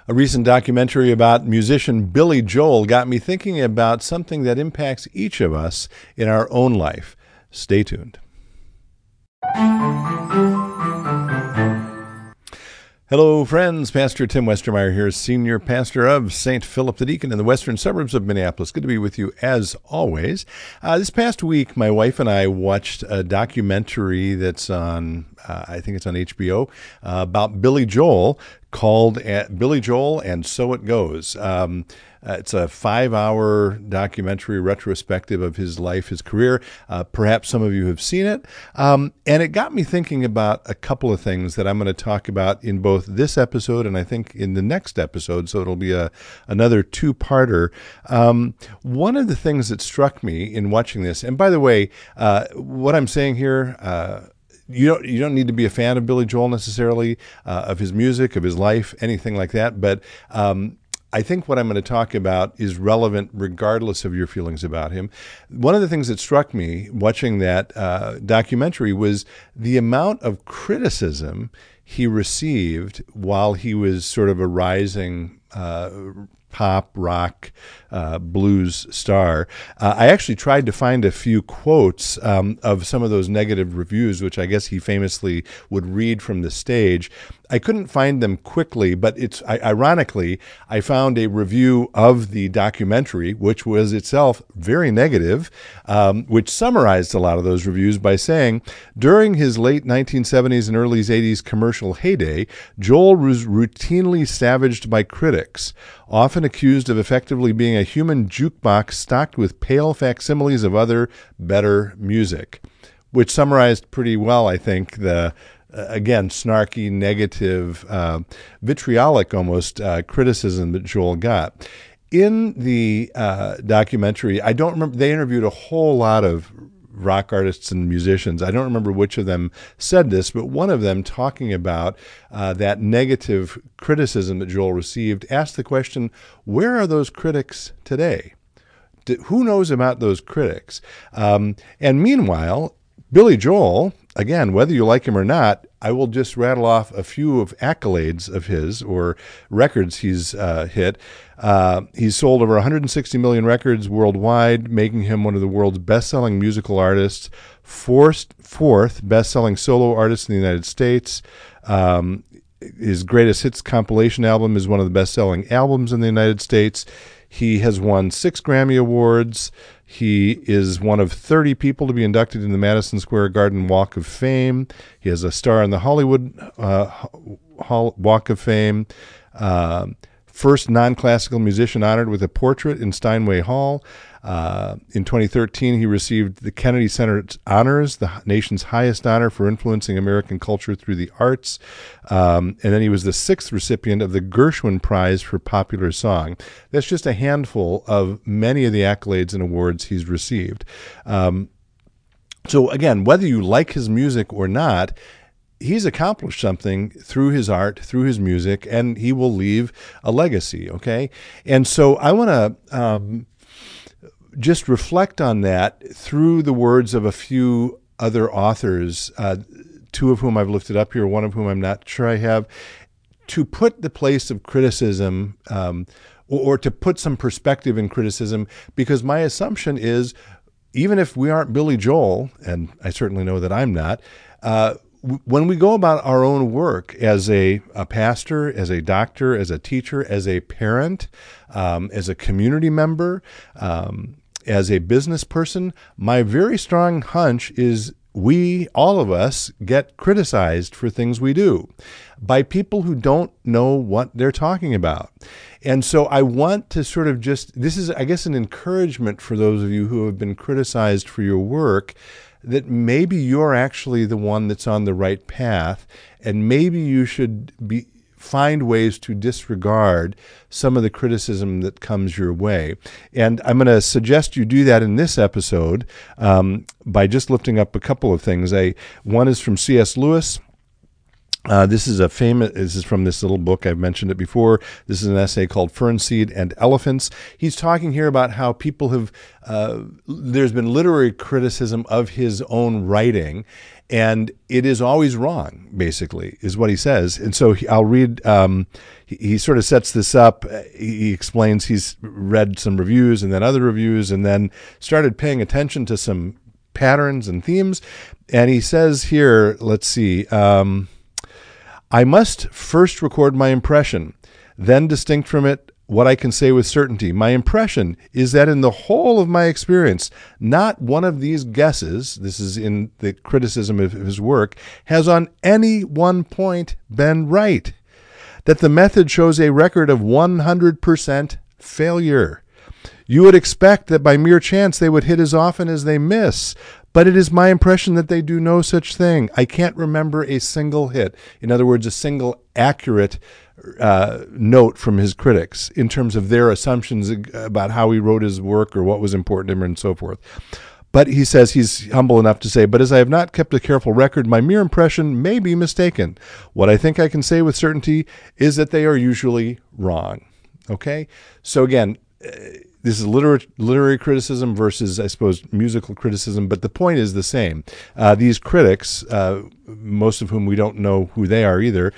A recent documentary about musician Billy Joel got me thinking about something that impacts each of us in our own life. Stay tuned. Hello, friends. Pastor Tim Westermeyer here, Senior Pastor of St. Philip the Deacon in the western suburbs of Minneapolis. Good to be with you as always. This past week, my wife and I watched a documentary that's on, I think it's on HBO, about Billy Joel, called Billy Joel and So It Goes. It's a 5-hour documentary retrospective of his life, his career. Perhaps some of you have seen it. And it got me thinking about a couple of things that I'm going to talk about in both this episode and I think in the next episode, so it'll be another two-parter. One of the things that struck me in watching this, and by the way, what I'm saying here, you don't need to be a fan of Billy Joel necessarily, of his music, of his life, anything like that, but I think what I'm going to talk about is relevant regardless of your feelings about him. One of the things that struck me watching that documentary was the amount of criticism he received while he was sort of a rising pop, rock, blues star. I actually tried to find a few quotes of some of those negative reviews, which I guess he famously would read from the stage. I couldn't find them quickly, but ironically, I found a review of the documentary, which was itself very negative, which summarized a lot of those reviews by saying, during his late 1970s and early 80s commercial heyday, Joel was routinely savaged by critics, often accused of effectively being a human jukebox stocked with pale facsimiles of other, better music, which summarized pretty well, I think, the again, snarky, negative, vitriolic almost criticism that Joel got. In the documentary, I don't remember, they interviewed a whole lot of rock artists and musicians. I don't remember which of them said this, but one of them, talking about that negative criticism that Joel received, asked the question, where are those critics today? Who knows about those critics? And meanwhile, Billy Joel, again, whether you like him or not, I will just rattle off a few of accolades of his or records he's hit. He's sold over 160 million records worldwide, making him one of the world's best-selling musical artists, fourth best-selling solo artist in the United States. His greatest hits compilation album is one of the best-selling albums in the United States. He has won 6 Grammy Awards. He is one of 30 people to be inducted in the Madison Square Garden Walk of Fame. He has a star on the Hollywood Walk of Fame. First non-classical musician honored with a portrait in Steinway Hall. In 2013, he received the Kennedy Center's honors, the nation's highest honor for influencing American culture through the arts. And then he was the 6th recipient of the Gershwin Prize for Popular Song. That's just a handful of many of the accolades and awards he's received. So again, whether you like his music or not, he's accomplished something through his art, through his music, and he will leave a legacy, okay? And so I want to just reflect on that through the words of a few other authors, 2 of whom I've lifted up here, one of whom I'm not sure I have, to put the place of criticism or to put some perspective in criticism, because my assumption is, even if we aren't Billy Joel, and I certainly know that I'm not, when we go about our own work as a pastor, as a doctor, as a teacher, as a parent, as a community member, as a business person, my very strong hunch is we, all of us, get criticized for things we do by people who don't know what they're talking about. And so I want to sort of this is, I guess, an encouragement for those of you who have been criticized for your work, that maybe you're actually the one that's on the right path, and maybe you should find ways to disregard some of the criticism that comes your way. And I'm going to suggest you do that in this episode by just lifting up a couple of things. One is from C.S. Lewis, This is from this little book. I've mentioned it before. This is an essay called Fernseed and Elephants. He's talking here about how people have, there's been literary criticism of his own writing, and it is always wrong, basically, is what he says. And so I'll read, he sort of sets this up. He explains he's read some reviews and then other reviews and then started paying attention to some patterns and themes. And he says here, let's see, I must first record my impression, then distinct from it what I can say with certainty. My impression is that in the whole of my experience, not one of these guesses, this is in the criticism of his work, has on any one point been right. That the method shows a record of 100% failure. You would expect that by mere chance they would hit as often as they miss, but it is my impression that they do no such thing. I can't remember a single hit. In other words, a single accurate note from his critics in terms of their assumptions about how he wrote his work or what was important to him and so forth. But he says he's humble enough to say, but as I have not kept a careful record, my mere impression may be mistaken. What I think I can say with certainty is that they are usually wrong. Okay? So again, this is literary criticism versus, I suppose, musical criticism, but the point is the same. These critics, most of whom we don't know who they are either,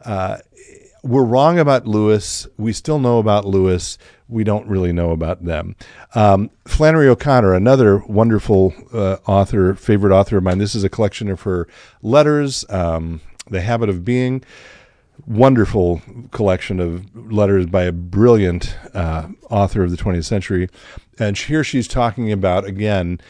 were wrong about Lewis. We still know about Lewis. We don't really know about them. Flannery O'Connor, another wonderful author, favorite author of mine. This is a collection of her letters, The Habit of Being. Wonderful collection of letters by a brilliant author of the 20th century. And here she's talking about, again,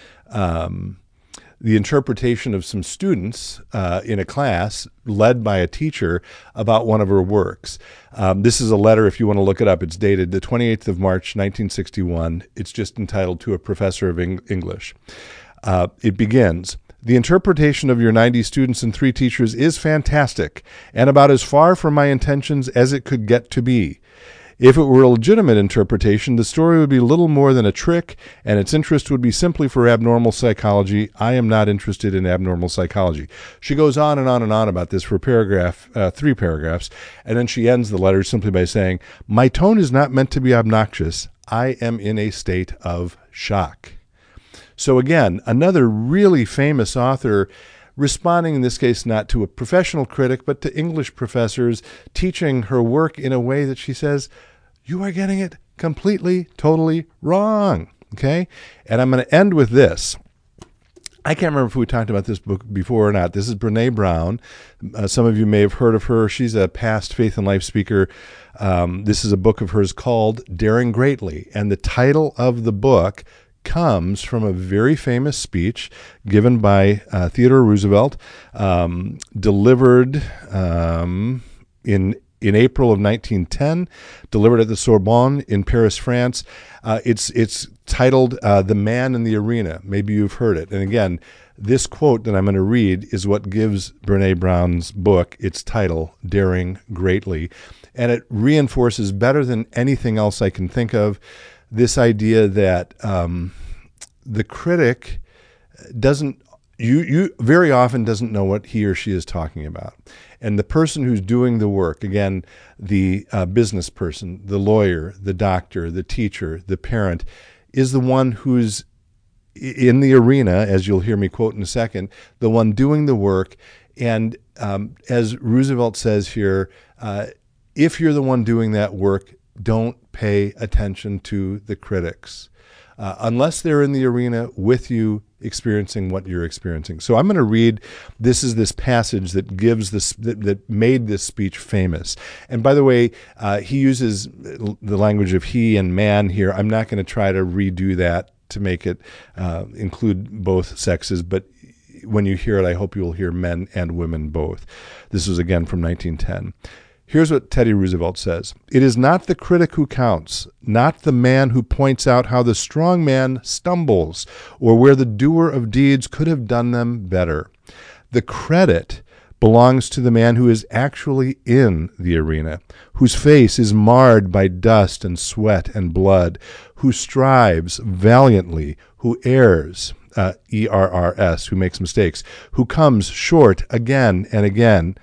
the interpretation of some students in a class led by a teacher about one of her works. This is a letter, if you want to look it up. It's dated the 28th of March, 1961. It's just entitled To a Professor of English. It begins, the interpretation of your 90 students and 3 teachers is fantastic and about as far from my intentions as it could get to be. If it were a legitimate interpretation, the story would be little more than a trick, and its interest would be simply for abnormal psychology. I am not interested in abnormal psychology. She goes on and on and on about this for 3 paragraphs, and then she ends the letter simply by saying, my tone is not meant to be obnoxious. I am in a state of shock. So again, another really famous author responding in this case not to a professional critic, but to English professors, teaching her work in a way that she says, you are getting it completely, totally wrong. Okay? And I'm going to end with this. I can't remember if we talked about this book before or not. This is Brené Brown. Some of you may have heard of her. She's a past Faith and Life speaker. This is a book of hers called Daring Greatly. And the title of the book comes from a very famous speech given by Theodore Roosevelt, delivered in April of 1910, delivered at the Sorbonne in Paris, France. It's titled The Man in the Arena. Maybe you've heard it. And again, this quote that I'm going to read is what gives Brené Brown's book its title, Daring Greatly. And it reinforces better than anything else I can think of this idea that the critic doesn't, you very often doesn't know what he or she is talking about. And the person who's doing the work, again, the business person, the lawyer, the doctor, the teacher, the parent, is the one who's in the arena, as you'll hear me quote in a second, the one doing the work. And as Roosevelt says here, if you're the one doing that work, don't pay attention to the critics unless they're in the arena with you experiencing what you're experiencing. So I'm going to read, this is this passage that gives this, that made this speech famous. And by the way, he uses the language of he and man here. I'm not going to try to redo that to make it include both sexes, but when you hear it, I hope you will hear men and women both. This is again from 1910. Here's what Teddy Roosevelt says. It is not the critic who counts, not the man who points out how the strong man stumbles or where the doer of deeds could have done them better. The credit belongs to the man who is actually in the arena, whose face is marred by dust and sweat and blood, who strives valiantly, who errs, ERRS, who makes mistakes, who comes short again and again,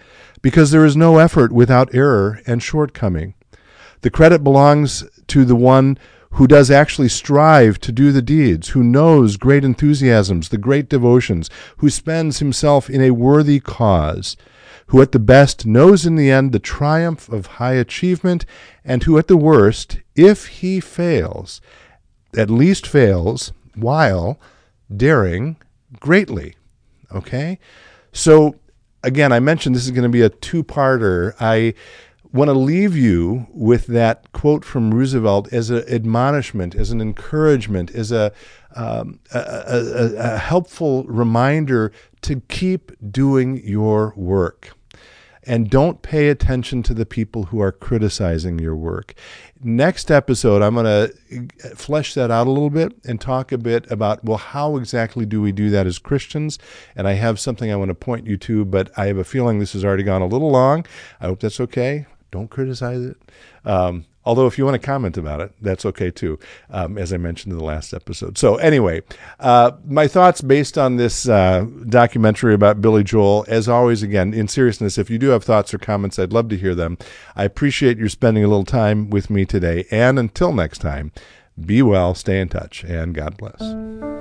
because there is no effort without error and shortcoming. The credit belongs to the one who does actually strive to do the deeds, who knows great enthusiasms, the great devotions, who spends himself in a worthy cause, who at the best knows in the end the triumph of high achievement, and who at the worst, if he fails, at least fails while daring greatly. Okay? So, again, I mentioned this is going to be a two-parter. I want to leave you with that quote from Roosevelt as an admonishment, as an encouragement, as a helpful reminder to keep doing your work. And don't pay attention to the people who are criticizing your work. Next episode, I'm going to flesh that out a little bit and talk a bit about, well, how exactly do we do that as Christians? And I have something I want to point you to, but I have a feeling this has already gone a little long. I hope that's okay. Don't criticize it. Although if you want to comment about it, that's okay too, as I mentioned in the last episode. So anyway, my thoughts based on this documentary about Billy Joel, as always, again, in seriousness, if you do have thoughts or comments, I'd love to hear them. I appreciate you spending a little time with me today. And until next time, be well, stay in touch, and God bless.